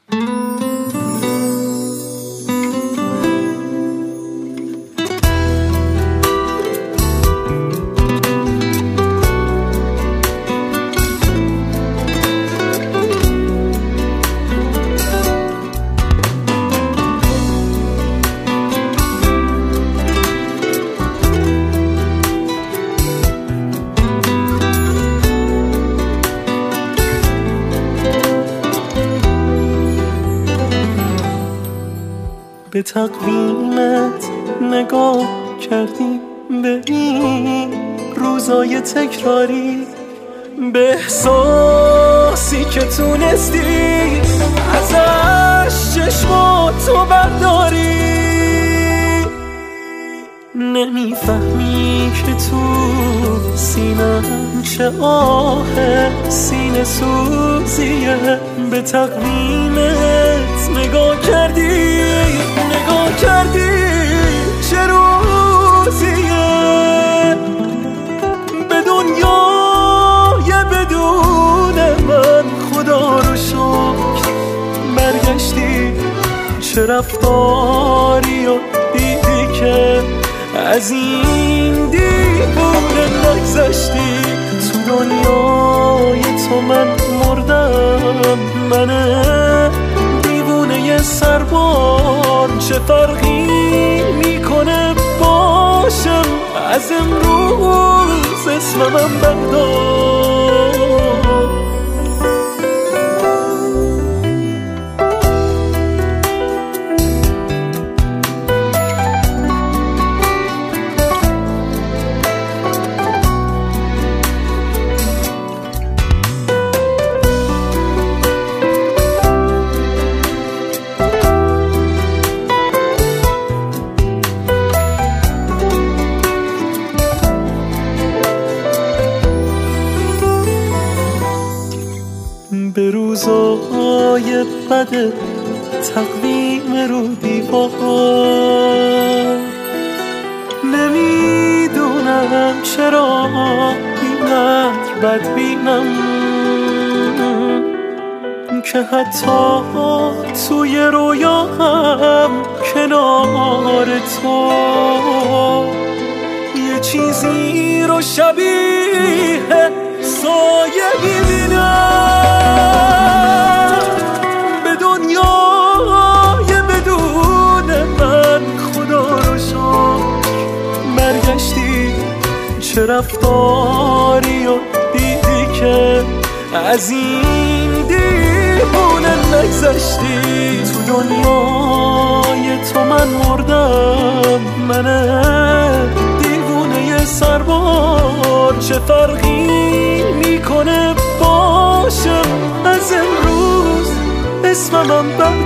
به تقویمت نگاه کردی، به این روزای تکراری، به احساسی که تونستی ازش چشماتو برداری. نمیفهمی که تو سینم چه آه سینه سوزیه. به تقویمت نگاه کردی چه روزیه. به دنیای بدون من خدا رو شکر برگشتی. چه رفتاری و دیدی که از این دیوونه نگذشتی. تو دنیای تو من مردم، من دیوونه سربار. چه فرقی میکنه باشم از امروز اسمم بردار. به روزای بد تقویم رو دیوار، نمیدونم چرا اینقدر بد بینم که حتی توی رویاهم کنار تو یه چیزی رو شبیه سایه میبینم. به دنیای بدون من خدا رو شکر برگشتی. چه رفتاری و دیدی که از این دیوونه نگذشتی. تو دنیای تو من مردم، من دیوونه سربار. چه فرقی میکنه باشم از امروز اسمم